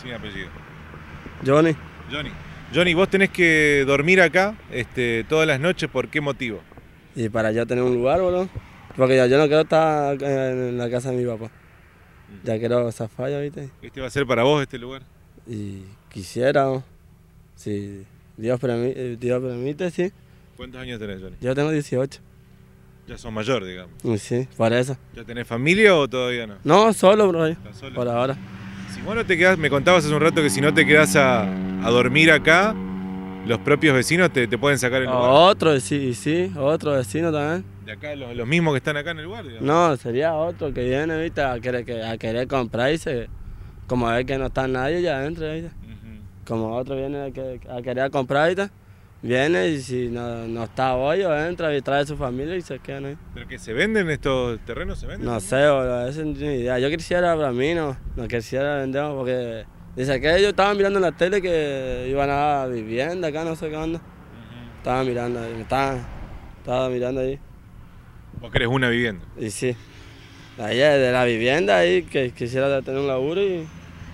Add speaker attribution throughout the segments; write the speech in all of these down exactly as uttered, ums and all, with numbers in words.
Speaker 1: y apellido.
Speaker 2: Johnny.
Speaker 1: Johnny. Johnny, vos tenés que dormir acá este, todas las noches, ¿por qué motivo?
Speaker 2: Y para yo tener un lugar, boludo. Porque ya yo no quiero estar en la casa de mi papá. Ya quiero zafar, ya, ¿viste?
Speaker 1: ¿Este va a ser para vos este lugar?
Speaker 2: Y quisiera, ¿no? Si Dios permite, Dios permite, sí.
Speaker 1: ¿Cuántos años tenés, Johnny?
Speaker 2: Yo tengo dieciocho.
Speaker 1: Ya sos mayor, digamos.
Speaker 2: Y sí, por eso.
Speaker 1: ¿Ya tenés familia o todavía no?
Speaker 2: No, solo, bro.
Speaker 1: ¿Estás solo?
Speaker 2: Por ahora.
Speaker 1: Si vos no te quedás, me contabas hace un rato que si no te quedás a, a dormir acá, los propios vecinos te, te pueden sacar el lugar.
Speaker 2: Otro, sí, sí, otro vecino también.
Speaker 1: ¿De acá los, los mismos que están acá en el lugar, digamos?
Speaker 2: No, sería otro que viene, ¿viste? A querer, que- a querer comprar y se... Como ve que no está nadie ya adentro, ¿viste?
Speaker 1: Uh-huh.
Speaker 2: Como otro viene a, que- a querer comprar, ¿viste? Viene y si no, no está hoy, entra y trae a su familia y se quedan ahí.
Speaker 1: ¿Pero que se venden estos terrenos? ¿Se venden?
Speaker 2: No sé, boludo, esa es mi idea. Yo quisiera para mí, no, no quisiera vender porque dice que ellos estaban mirando en la tele que iban a vivienda acá, no sé qué onda.
Speaker 1: Uh-huh.
Speaker 2: Estaban mirando ahí, me estaban, estaba mirando ahí.
Speaker 1: ¿Vos querés una vivienda?
Speaker 2: Y sí, ahí de la vivienda ahí que quisiera tener un laburo y,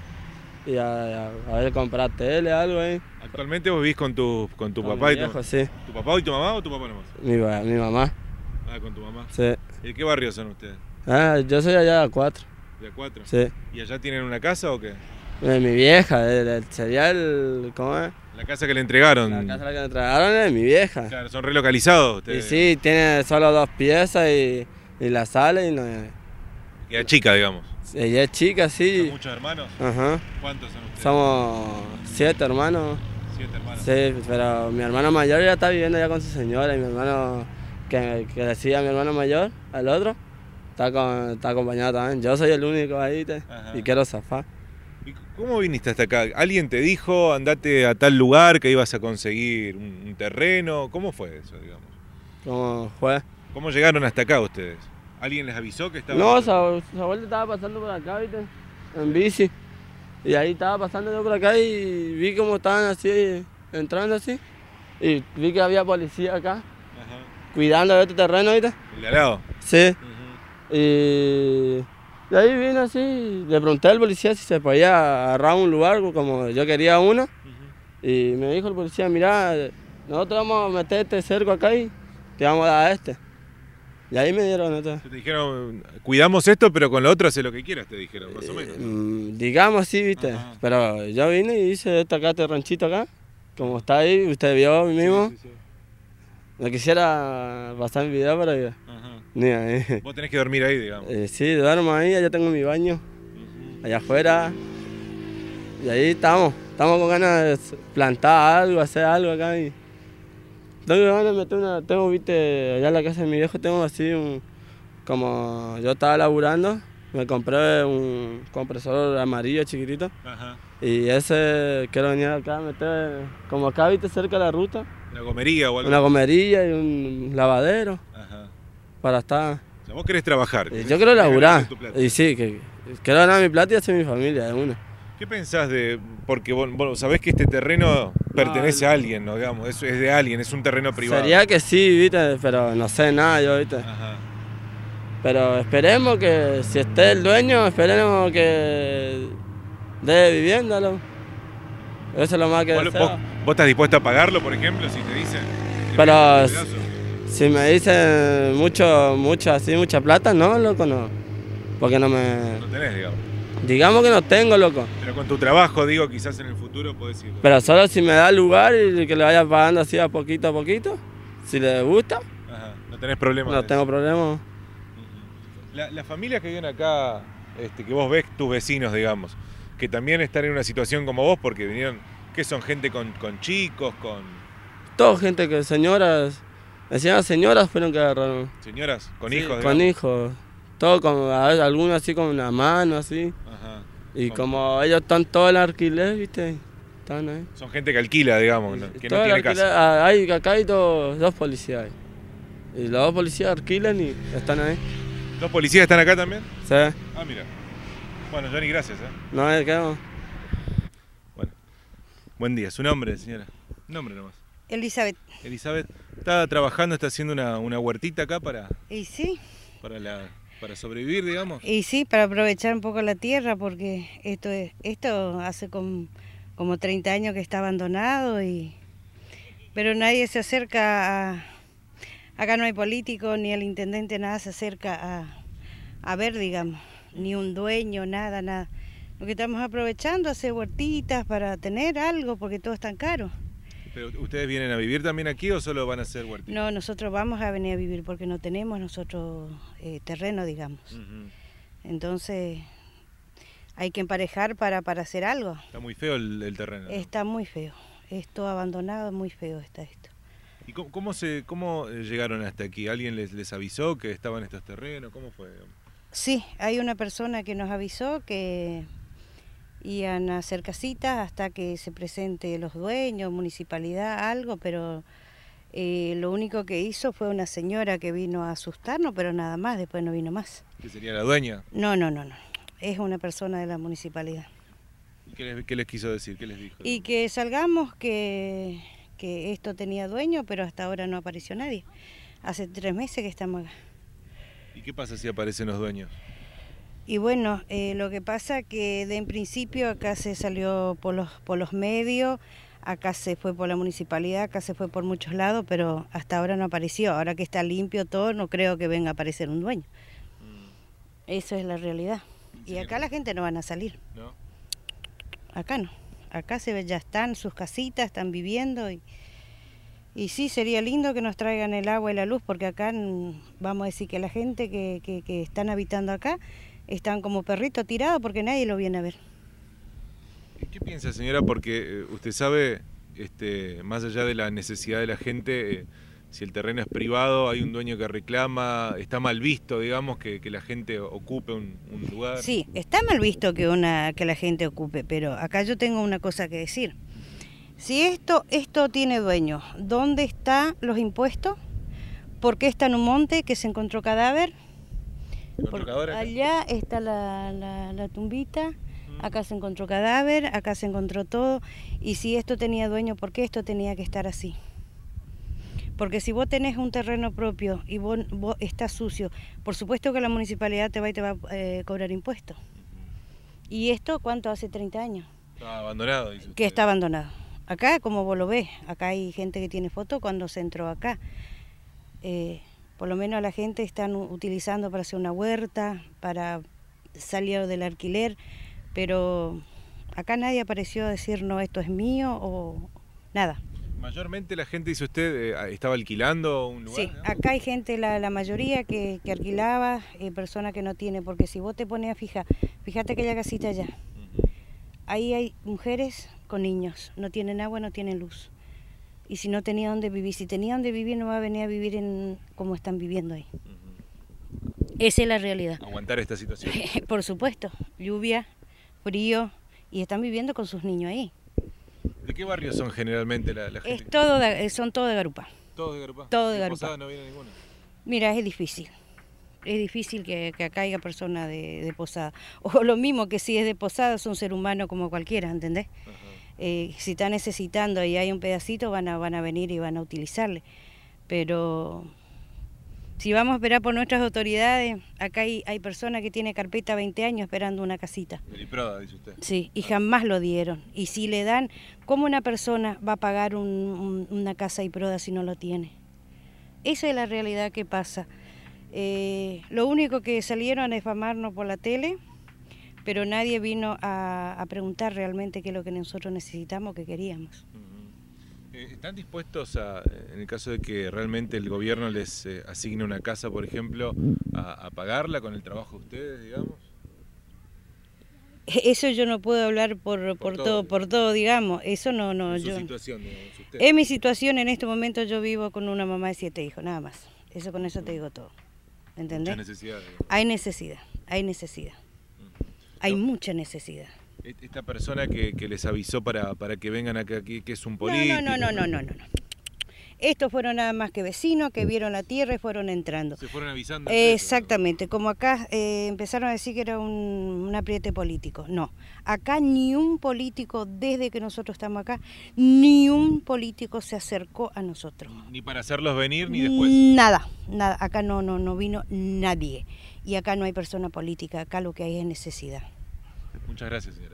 Speaker 2: y a, a, a ver comprar tele, algo ahí.
Speaker 1: ¿Actualmente vos vivís con tu, con tu
Speaker 2: Con
Speaker 1: papá
Speaker 2: mi
Speaker 1: y tu
Speaker 2: viejo, sí.
Speaker 1: ¿Tu papá y tu mamá o tu papá nomás?
Speaker 2: Mi, ba- mi mamá,
Speaker 1: Ah, con tu mamá.
Speaker 2: sí.
Speaker 1: ¿Y de qué barrio son ustedes?
Speaker 2: Ah, yo soy allá de cuatro,
Speaker 1: ¿De a cuatro?
Speaker 2: sí.
Speaker 1: ¿Y allá tienen una casa o qué?
Speaker 2: Eh, mi vieja, el- el- sería el, ¿cómo es?
Speaker 1: La casa que le entregaron.
Speaker 2: La casa a la que me entregaron es mi vieja.
Speaker 1: Claro, son relocalizados
Speaker 2: Y
Speaker 1: ustedes.
Speaker 2: sí, tiene solo dos piezas y, y la sala y no.
Speaker 1: Queda chica, digamos.
Speaker 2: Ella es chica,
Speaker 1: ¿Son
Speaker 2: sí.
Speaker 1: muchos hermanos?
Speaker 2: Ajá.
Speaker 1: ¿Cuántos son ustedes?
Speaker 2: Somos siete hermanos.
Speaker 1: Siete hermanos.
Speaker 2: Sí, pero mi hermano mayor ya está viviendo ya con su señora y mi hermano que, que le sigue a mi hermano mayor, al otro, está, con, está acompañado también. Yo soy el único ahí te,
Speaker 1: Ajá.
Speaker 2: y quiero zafar.
Speaker 1: ¿Y cómo viniste hasta acá? ¿Alguien te dijo andate a tal lugar que ibas a conseguir un, un terreno? ¿Cómo fue eso, digamos?
Speaker 2: ¿Cómo fue?
Speaker 1: ¿Cómo llegaron hasta acá ustedes? ¿Alguien les avisó que estaba?
Speaker 2: No, su, su abuelo estaba pasando por acá, ¿viste? En bici. Y ahí estaba pasando yo por acá y vi cómo estaban así, entrando así. Y vi que había policía acá,
Speaker 1: Ajá.
Speaker 2: cuidando de este terreno, ¿viste?
Speaker 1: ¿El de al lado?
Speaker 2: Sí.
Speaker 1: Ujú.
Speaker 2: Y de ahí vine así, le pregunté al policía si se podía agarrar un lugar, como yo quería uno.
Speaker 1: Ujú.
Speaker 2: Y me dijo el policía, mira, nosotros vamos a meter este cerco acá y te vamos a dar este. Y ahí me dieron esto.
Speaker 1: Te dijeron, cuidamos esto, pero con lo otro hace lo que quieras, te dijeron, más o menos.
Speaker 2: Mm, digamos así, viste.
Speaker 1: Ajá.
Speaker 2: Pero yo vine y hice esto acá, este ranchito acá. Como está ahí, usted vio mismo.
Speaker 1: Sí, sí, sí.
Speaker 2: No quisiera pasar mi video, pero
Speaker 1: Ajá.
Speaker 2: ni ahí.
Speaker 1: Vos tenés que dormir ahí, digamos.
Speaker 2: Eh, sí, duermo ahí, allá tengo mi baño,
Speaker 1: Ujú.
Speaker 2: allá afuera. Y ahí estamos. Estamos con ganas de plantar algo, hacer algo acá. Y tengo ganas de meter una. Tengo, viste, allá en la casa de mi viejo tengo así un. Como yo estaba laburando, me compré un compresor amarillo chiquitito.
Speaker 1: Ajá.
Speaker 2: Y ese quiero venir acá a meter, como acá viste cerca de la ruta,
Speaker 1: Una gomería o algo.
Speaker 2: una gomerilla y un lavadero
Speaker 1: Ajá.
Speaker 2: para estar.
Speaker 1: O sea, vos querés trabajar.
Speaker 2: Y
Speaker 1: querés-
Speaker 2: yo quiero
Speaker 1: querés
Speaker 2: laburar.
Speaker 1: ganar tu plata.
Speaker 2: Y sí, que quiero ganar mi plata y hacer mi familia de una.
Speaker 1: ¿Qué pensás de...? Porque vos, vos sabés que este terreno pertenece a alguien, ¿no? Digamos, es, es de alguien, es un terreno privado.
Speaker 2: Sería que sí, viste, pero no sé nada yo, viste.
Speaker 1: Ajá.
Speaker 2: Pero esperemos que si esté el dueño, esperemos que dé vivienda, loco. Eso es lo más que
Speaker 1: ¿Vos,
Speaker 2: deseo.
Speaker 1: vos- vos estás dispuesto a pagarlo, por ejemplo, si te dicen?
Speaker 2: Pero
Speaker 1: ¿Te pedazo?
Speaker 2: si me dicen mucho, mucho así, mucha plata, no, loco, no. Porque no me...
Speaker 1: No tenés, digamos.
Speaker 2: Digamos que no tengo, loco.
Speaker 1: Pero con tu trabajo, digo, quizás en el futuro podés ir.
Speaker 2: Pero solo si me da lugar y que le vaya pagando así a poquito a poquito. Si le gusta,
Speaker 1: Ajá. No tenés problema.
Speaker 2: no
Speaker 1: de
Speaker 2: tengo
Speaker 1: eso.
Speaker 2: problema.
Speaker 1: Ujú. La- Las familias que viven acá, este, que vos ves, tus vecinos, digamos, que también están en una situación como vos, porque vinieron, ¿qué son? Gente con, con chicos, con
Speaker 2: Todo gente que, señoras, decían señoras fueron que agarraron.
Speaker 1: señoras, con
Speaker 2: Sí,
Speaker 1: hijos,
Speaker 2: Con
Speaker 1: digamos.
Speaker 2: hijos. Todo con, a ver, algunos así con una mano, así.
Speaker 1: Ajá.
Speaker 2: Y
Speaker 1: Con-
Speaker 2: como ellos están todo el alquiler, viste, están ahí.
Speaker 1: Son gente que alquila, digamos, ¿no? que
Speaker 2: Todo
Speaker 1: no
Speaker 2: el
Speaker 1: tiene
Speaker 2: alquiler,
Speaker 1: casa.
Speaker 2: ah, hay, acá hay dos, dos policías. ahí. Y los dos policías alquilan y están ahí.
Speaker 1: ¿Los policías están acá también?
Speaker 2: ¿Sí?
Speaker 1: Ah, mira. Bueno, Johnny, gracias. ¿eh?
Speaker 2: No hay que...
Speaker 1: Bueno. Buen día. ¿Su nombre, señora? Nombre nomás.
Speaker 3: Elizabeth.
Speaker 1: Elizabeth. Está trabajando, está haciendo una, una huertita acá para,
Speaker 3: ¿Y sí?
Speaker 1: para la, para sobrevivir, digamos.
Speaker 3: Y sí, para aprovechar un poco la tierra, porque esto es, esto hace como, como treinta años que está abandonado, y pero nadie se acerca a... Acá no hay político, ni el intendente, nada se acerca a, a ver, digamos, ni un dueño, nada, nada. Lo que estamos aprovechando, hacer huertitas para tener algo, porque todo es tan caro.
Speaker 1: ¿Pero ustedes vienen a vivir también aquí o solo van a hacer huertitas?
Speaker 3: No, nosotros vamos a venir a vivir porque no tenemos nosotros eh, terreno, digamos.
Speaker 1: Uh-huh.
Speaker 3: Entonces hay que emparejar para, para hacer algo.
Speaker 1: Está muy feo el, el terreno, ¿no?
Speaker 3: Está muy feo, esto abandonado, muy feo está esto.
Speaker 1: ¿Y cómo, cómo, se, cómo llegaron hasta aquí? ¿Alguien les, les avisó que estaban estos terrenos? ¿Cómo fue?
Speaker 3: Sí, hay una persona que nos avisó que iban a hacer casitas hasta que se presente los dueños, municipalidad, algo, pero eh, lo único que hizo fue una señora que vino a asustarnos, pero nada más, después no vino más.
Speaker 1: ¿Que sería la dueña?
Speaker 3: No, no, no, no, es una persona de la municipalidad.
Speaker 1: ¿Y qué les, qué les quiso decir? ¿Qué les dijo?
Speaker 3: Y que salgamos, que, que esto tenía dueño, pero hasta ahora no apareció nadie. Hace tres meses que estamos acá.
Speaker 1: ¿Y qué pasa si aparecen los dueños?
Speaker 3: Y bueno, eh, lo que pasa que de en principio acá se salió por los, por los medios, acá se fue por la municipalidad, acá se fue por muchos lados, pero hasta ahora no apareció. Ahora que está limpio todo, no creo que venga a aparecer un dueño. Mm. Eso es la realidad. Y acá la gente no van a salir.
Speaker 1: ¿No?
Speaker 3: Acá no. Acá se ve, ya están sus casitas, están viviendo y... Y sí, sería lindo que nos traigan el agua y la luz, porque acá vamos a decir que la gente que, que, que están habitando acá están como perritos tirados porque nadie lo viene a ver.
Speaker 1: ¿Qué piensa, señora? Porque usted sabe, este, más allá de la necesidad de la gente, eh, si el terreno es privado, hay un dueño que reclama, está mal visto, digamos, que, que la gente ocupe un, un lugar.
Speaker 3: Sí, está mal visto que, una, que la gente ocupe, pero acá yo tengo una cosa que decir. Si esto, esto tiene dueño, ¿dónde están los impuestos? ¿Por qué está en un monte que se encontró cadáver? Por, allá está la, la, la tumbita, acá se encontró cadáver, acá se encontró todo. Y si esto tenía dueño, ¿por qué esto tenía que estar así? Porque si vos tenés un terreno propio y vos, vos estás sucio, por supuesto que la municipalidad te va y te va a eh, cobrar impuestos. ¿Y esto cuánto hace treinta años?
Speaker 1: Está abandonado, dice usted.
Speaker 3: Que está abandonado. Acá, como vos lo ves, acá hay gente que tiene foto cuando se entró acá. Eh, por lo menos la gente están utilizando para hacer una huerta, para salir del alquiler, pero acá nadie apareció a decir, no, esto es mío o nada.
Speaker 1: Mayormente la gente, dice usted, eh, estaba alquilando un lugar.
Speaker 3: Sí, ¿no? Acá hay gente, la, la mayoría que, que alquilaba, eh, personas que no tienen, porque si vos te pones a fijar, fíjate aquella casita allá, uh-huh. Ahí hay mujeres con niños, no tienen agua, no tienen luz. Y si no tenía dónde vivir, si tenía dónde vivir, no va a venir a vivir en como están viviendo ahí. Uh-huh. Esa es la realidad.
Speaker 1: Aguantar esta situación.
Speaker 3: Por supuesto, lluvia, frío, y están viviendo con sus niños ahí.
Speaker 1: ¿De qué barrios son generalmente la, la gente?
Speaker 3: Es todo de, son todos de Garupa.
Speaker 1: ¿Todos de Garupa?
Speaker 3: Todo de
Speaker 1: ¿De
Speaker 3: Garupa.
Speaker 1: Posada no viene ninguna?
Speaker 3: Mira, es difícil. Es difícil que, que acá haya personas de, de Posada. O lo mismo que si es de Posada, es un ser humano como cualquiera, ¿entendés? Eh, si está necesitando y hay un pedacito, van a, van a venir y van a utilizarle. Pero si vamos a esperar por nuestras autoridades, acá hay, hay personas que tienen carpeta veinte años esperando una casita.
Speaker 1: El IPRODA, dice usted.
Speaker 3: Sí, y jamás lo dieron. Y si le dan, ¿cómo una persona va a pagar un, un, una casa IPRODA si no lo tiene? Esa es la realidad que pasa. Eh, lo único que salieron a difamarnos por la tele, pero nadie vino a, a preguntar realmente qué es lo que nosotros necesitamos, qué queríamos.
Speaker 1: Uh-huh. eh, ¿Están dispuestos a, en el caso de que realmente el gobierno les eh, asigne una casa, por ejemplo, a, a pagarla con el trabajo de ustedes, digamos?
Speaker 3: Eso yo no puedo hablar por, por, por todo, todo, por todo, digamos. Eso no, no.
Speaker 1: ¿Es su
Speaker 3: yo,
Speaker 1: situación, digamos, usted?
Speaker 3: Es mi situación, en este momento yo vivo con una mamá de siete hijos, nada más. Eso con eso te digo todo. ¿Entendés?
Speaker 1: Mucha necesidad. Digamos.
Speaker 3: Hay necesidad, hay necesidad. Hay no, mucha necesidad.
Speaker 1: Esta persona que, que les avisó para, para que vengan acá, aquí, que es un político...
Speaker 3: No, no, no, no, no, no, no. Estos fueron nada más que vecinos que vieron la tierra y fueron entrando.
Speaker 1: Se fueron avisando.
Speaker 3: Exactamente, como acá eh, empezaron a decir que era un, un apriete político. No, acá ni un político, desde que nosotros estamos acá, ni un político se acercó a nosotros.
Speaker 1: Ni para hacerlos venir, ni después.
Speaker 3: Nada, nada, acá no, no, no vino nadie. y acá no hay persona política, acá lo que hay es necesidad.
Speaker 1: Muchas gracias, señora.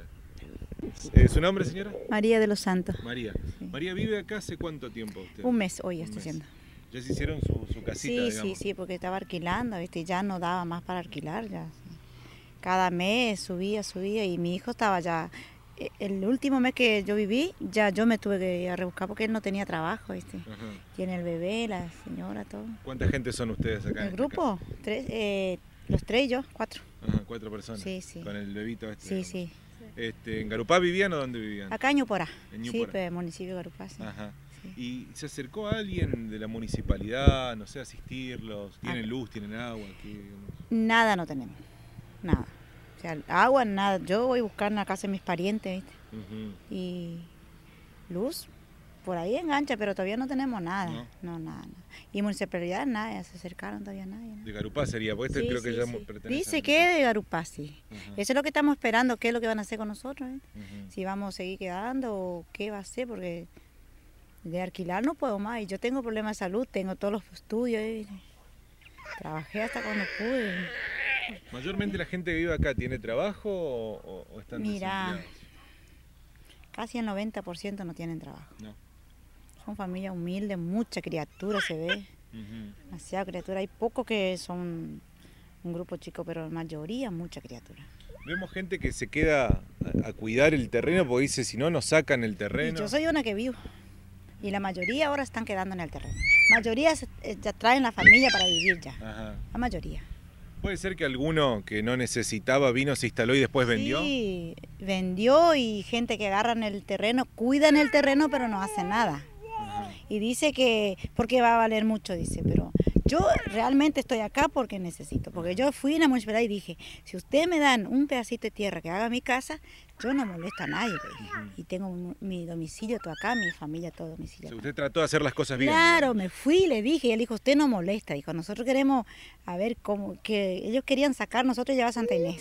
Speaker 1: Eh, ¿Su nombre, señora?
Speaker 4: María de los Santos.
Speaker 1: María.
Speaker 4: Sí.
Speaker 1: María, ¿vive acá hace cuánto tiempo usted?
Speaker 4: Un mes hoy
Speaker 1: Un
Speaker 4: estoy
Speaker 1: mes.
Speaker 4: haciendo.
Speaker 1: ¿Ya se hicieron su, su casita,
Speaker 4: Sí,
Speaker 1: digamos?
Speaker 4: sí, sí, porque estaba alquilando, ¿viste? Ya no daba más para alquilar, ya. Sí. Cada mes subía, subía y mi hijo estaba ya... El último mes que yo viví, ya yo me tuve que ir a rebuscar porque él no tenía trabajo, ¿viste?
Speaker 1: Ajá.
Speaker 4: Tiene el bebé, la señora, todo.
Speaker 1: ¿Cuánta gente son ustedes acá?
Speaker 4: ¿El
Speaker 1: en esta
Speaker 4: grupo? Tres, eh, los tres y yo, cuatro.
Speaker 1: casa? Ajá, cuatro personas.
Speaker 4: Sí, sí.
Speaker 1: Con el bebito este.
Speaker 4: Sí,
Speaker 1: digamos.
Speaker 4: sí.
Speaker 1: Este, ¿En Garupá vivían o dónde vivían?
Speaker 4: Acá en Ñuporá.
Speaker 1: En
Speaker 4: Sí,
Speaker 1: Ñuporá.
Speaker 4: pues, municipio de Garupá, sí.
Speaker 1: Ajá.
Speaker 4: Sí.
Speaker 1: ¿Y se acercó alguien de la municipalidad, no sé, a asistirlos? ¿Tienen
Speaker 4: Acá.
Speaker 1: luz, tienen agua? Aquí, digamos?
Speaker 4: Nada no tenemos, nada. O sea, agua, nada. Yo voy a buscar en la casa de mis parientes, ¿viste?
Speaker 1: Ujú.
Speaker 4: Y luz, por ahí engancha, pero todavía no tenemos nada.
Speaker 1: ¿No?
Speaker 4: No, nada, nada. Y municipalidad, nada, se acercaron todavía nadie. ¿no?
Speaker 1: De Garupá sería, porque este
Speaker 4: Sí,
Speaker 1: creo que
Speaker 4: sí,
Speaker 1: ya
Speaker 4: sí.
Speaker 1: pertenece
Speaker 4: Dice
Speaker 1: a
Speaker 4: que es de Garupá, sí.
Speaker 1: Ajá.
Speaker 4: Eso es lo que estamos esperando, qué es lo que van a hacer con nosotros, ¿eh?
Speaker 1: Ujú.
Speaker 4: Si vamos a seguir quedando o qué va a hacer, porque de alquilar no puedo más. Y yo tengo problemas de salud, tengo todos los estudios. ¿eh? Trabajé hasta cuando pude.
Speaker 1: ¿Mayormente la gente que vive acá tiene trabajo o, o- o están
Speaker 4: Mira,
Speaker 1: desempleados?
Speaker 4: casi el noventa por ciento no tienen trabajo.
Speaker 1: No.
Speaker 4: Son familias humildes, mucha criatura se ve.
Speaker 1: Ujú.
Speaker 4: Demasiada criatura. Hay pocos que son un grupo chico, pero la mayoría mucha criatura.
Speaker 1: Vemos gente que se queda a, a cuidar el terreno porque dice, si no, nos sacan el
Speaker 4: Y
Speaker 1: terreno.
Speaker 4: yo soy una que vivo. Y la mayoría ahora están quedando en el terreno. La mayoría se- eh, ya traen la familia para vivir ya.
Speaker 1: Ajá.
Speaker 4: La mayoría.
Speaker 1: ¿Puede ser que alguno que no necesitaba vino, se instaló y después vendió?
Speaker 4: Sí, vendió y gente que agarran el terreno, cuidan el terreno, pero no hacen nada.
Speaker 1: Ajá.
Speaker 4: Y dice que, porque va a valer mucho, dice, pero yo realmente estoy acá porque necesito, porque yo fui a la municipalidad y dije, si ustedes me dan un pedacito de tierra que haga mi casa, yo no molesto a nadie, le dije.
Speaker 1: Ujú.
Speaker 4: Y tengo un- mi domicilio todo acá, mi familia todo
Speaker 1: O
Speaker 4: domicilio
Speaker 1: sea,
Speaker 4: acá.
Speaker 1: usted trató de hacer las cosas bien.
Speaker 4: Claro,
Speaker 1: digamos.
Speaker 4: me fui y le dije, y él dijo, usted no molesta, dijo, nosotros queremos, a ver, cómo, que ellos querían sacar, nosotros llevar a Santa Inés.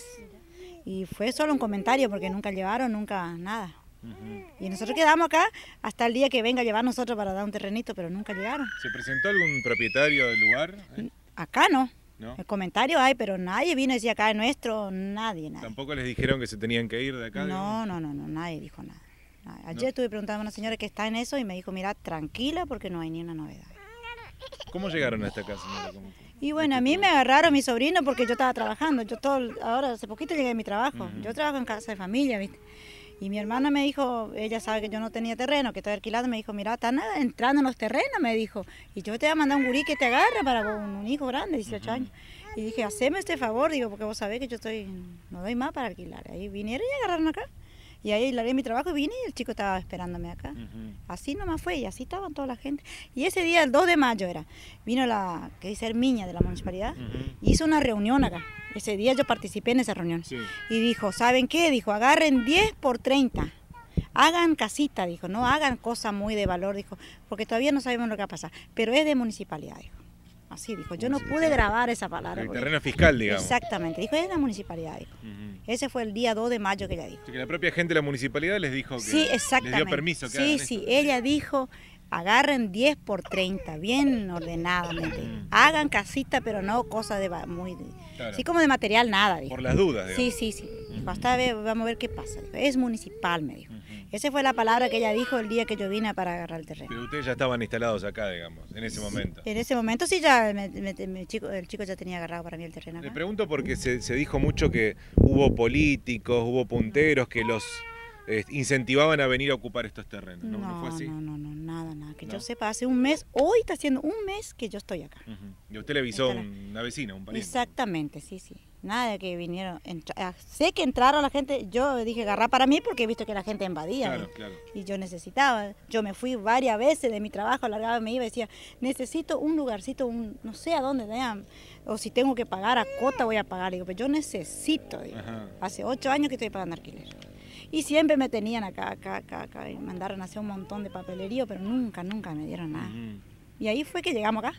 Speaker 4: Y fue solo un comentario, porque nunca llevaron, nunca nada.
Speaker 1: Ujú.
Speaker 4: Y nosotros quedamos acá hasta el día que venga a llevar nosotros para dar un terrenito, pero nunca llegaron.
Speaker 1: ¿Se presentó algún propietario del lugar? ¿Eh?
Speaker 4: Acá no.
Speaker 1: ¿No?
Speaker 4: El comentario hay, pero nadie vino y decía acá es nuestro, nadie, nadie.
Speaker 1: ¿Tampoco les dijeron que se tenían que ir de acá?
Speaker 4: No, no, no, no, nadie dijo nada. Nada. Ayer estuve preguntando a una señora que está en eso y me dijo, mira, tranquila porque no hay ni una novedad.
Speaker 1: digamos? ¿Cómo llegaron a esta casa, señora? ¿Cómo fue?
Speaker 4: Y bueno, a mí me agarraron mis sobrinos porque yo estaba trabajando. Yo todo, ahora hace poquito llegué de mi trabajo.
Speaker 1: Ujú.
Speaker 4: Yo trabajo en casa de familia, ¿viste? Y mi hermana me dijo, ella sabe que yo no tenía terreno, que estoy alquilado, me dijo, mira, están entrando en los terrenos, me dijo. Y yo te voy a mandar un gurí que te agarre para un, un hijo grande, dieciocho años. Y dije, haceme este favor, digo, porque vos sabés que yo estoy, no doy más para alquilar. Ahí vinieron y agarraron acá. Y ahí largué mi trabajo y vine y el chico estaba esperándome acá.
Speaker 1: Ujú.
Speaker 4: Así nomás fue y así estaban toda la gente. Y ese día, el dos de mayo era, vino la, que dice Herminia de la municipalidad,
Speaker 1: Ujú.
Speaker 4: hizo una reunión acá. Ese día yo participé en esa reunión.
Speaker 1: Sí.
Speaker 4: Y dijo, ¿saben qué? Dijo, agarren diez por treinta. Hagan casita, dijo, no hagan cosas muy de valor, dijo, porque todavía no sabemos lo que va a pasar. Pero es de municipalidad, dijo. Así dijo, yo no pude grabar esa palabra.
Speaker 1: El
Speaker 4: porque-
Speaker 1: terreno fiscal, digamos.
Speaker 4: Exactamente, dijo, es de la municipalidad, dijo.
Speaker 1: Ujú.
Speaker 4: Ese fue el día dos de mayo que ella dijo.
Speaker 1: O sea, que la propia gente de la municipalidad les dijo que
Speaker 4: Sí, exactamente.
Speaker 1: les dio permiso que
Speaker 4: sí,
Speaker 1: hagan
Speaker 4: sí,
Speaker 1: esto.
Speaker 4: ella dijo, agarren diez por treinta, bien ordenadamente.
Speaker 1: Mm.
Speaker 4: Hagan casita, pero no cosas de va- muy... de-
Speaker 1: Claro.
Speaker 4: Así como de material, nada, dijo.
Speaker 1: Por las dudas,
Speaker 4: Sí,
Speaker 1: digamos.
Speaker 4: sí, sí. Dijo, hasta ve- vamos a ver qué pasa. Dijo, es municipal, me dijo.
Speaker 1: Ujú.
Speaker 4: Esa fue la palabra que ella dijo el día que yo vine para agarrar el terreno.
Speaker 1: Pero ustedes ya estaban instalados acá, digamos, en ese momento.
Speaker 4: En ese momento sí, ya me- me- me chico, el chico ya tenía agarrado para mí el terreno
Speaker 1: Le
Speaker 4: acá.
Speaker 1: pregunto porque se, se dijo mucho que hubo políticos, hubo punteros que los eh, incentivaban a venir a ocupar estos terrenos, ¿no? ¿No,
Speaker 4: No,
Speaker 1: fue así?
Speaker 4: no, no, no, nada, nada. Que
Speaker 1: No.
Speaker 4: yo sepa, hace un mes, hoy está haciendo un mes que yo estoy acá.
Speaker 1: Ujú. Y usted le avisó a
Speaker 4: Está la-
Speaker 1: una vecina, un pariente.
Speaker 4: Exactamente, sí, sí. Nada de que vinieron. entra- ah, sé que entraron la gente, yo dije agarrar para mí porque he visto que la gente invadía.
Speaker 1: Claro,
Speaker 4: ¿no?
Speaker 1: claro.
Speaker 4: Y yo necesitaba. Yo me fui varias veces de mi trabajo, alargaba, me iba y decía, necesito un lugarcito, un, no sé a dónde, vean, o si tengo que pagar a cuota voy a pagar. Digo, pero yo necesito. Digo.
Speaker 1: Ajá.
Speaker 4: Hace ocho años que estoy pagando alquiler. Y siempre me tenían acá, acá, acá, acá, y mandaron a hacer un montón de papelería, pero nunca, nunca me dieron nada.
Speaker 1: Ujú.
Speaker 4: Y ahí fue que llegamos acá.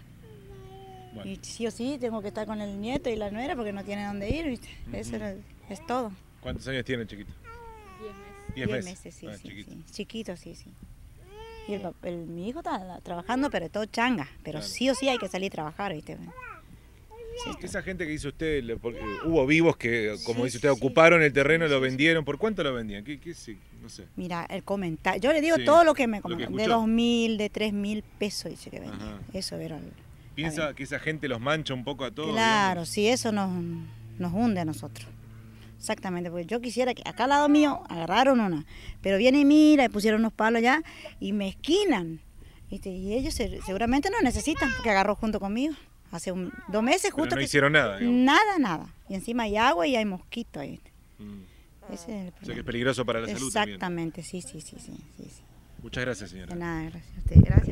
Speaker 1: Bueno.
Speaker 4: Y sí o sí tengo que estar con el nieto y la nuera porque no tiene dónde ir, ¿viste? Eso era- es todo.
Speaker 1: ¿Cuántos años tiene el chiquito?
Speaker 4: Diez
Speaker 1: Diez
Speaker 4: meses, sí,
Speaker 1: Ah,
Speaker 4: sí,
Speaker 1: chiquito.
Speaker 4: sí. Chiquito, sí, sí. Y el, pap- el- mi hijo está trabajando, pero todo changa. Pero
Speaker 1: Claro.
Speaker 4: sí o sí hay que salir a trabajar, ¿viste?
Speaker 1: Esa gente que dice usted, le- porque hubo vivos que, como
Speaker 4: Sí,
Speaker 1: dice usted,
Speaker 4: sí,
Speaker 1: ocuparon el terreno,
Speaker 4: sí,
Speaker 1: lo
Speaker 4: sí,
Speaker 1: vendieron. ¿Por cuánto lo vendían? ¿Qué, qué, sí, no sé.
Speaker 4: Mira, el comentario, yo le digo
Speaker 1: Sí,
Speaker 4: todo lo que me
Speaker 1: lo que
Speaker 4: comentaron, de
Speaker 1: escuchó.
Speaker 4: dos mil, de tres mil pesos, dice que vendía.
Speaker 1: Ajá.
Speaker 4: Eso era. el-
Speaker 1: ¿Piensa que esa gente los mancha un poco a todos?
Speaker 4: Claro,
Speaker 1: digamos?
Speaker 4: sí, eso nos, nos hunde a nosotros. Exactamente, porque yo quisiera que acá al lado mío agarraron una, pero viene y mira, y pusieron unos palos allá y me esquinan. ¿Viste? Y ellos se- seguramente no necesitan, porque agarró junto conmigo. Hace un, dos meses
Speaker 1: Pero
Speaker 4: justo
Speaker 1: no
Speaker 4: que...
Speaker 1: hicieron nada, digamos.
Speaker 4: Nada, nada. Y encima hay agua y hay mosquitos ahí. ¿viste?
Speaker 1: Mm.
Speaker 4: Ese es el
Speaker 1: O sea que
Speaker 4: problema.
Speaker 1: es peligroso para la salud también.
Speaker 4: Exactamente, sí, sí, sí, sí, sí, sí.
Speaker 1: Muchas gracias, señora.
Speaker 4: De nada, gracias a usted. Gracias.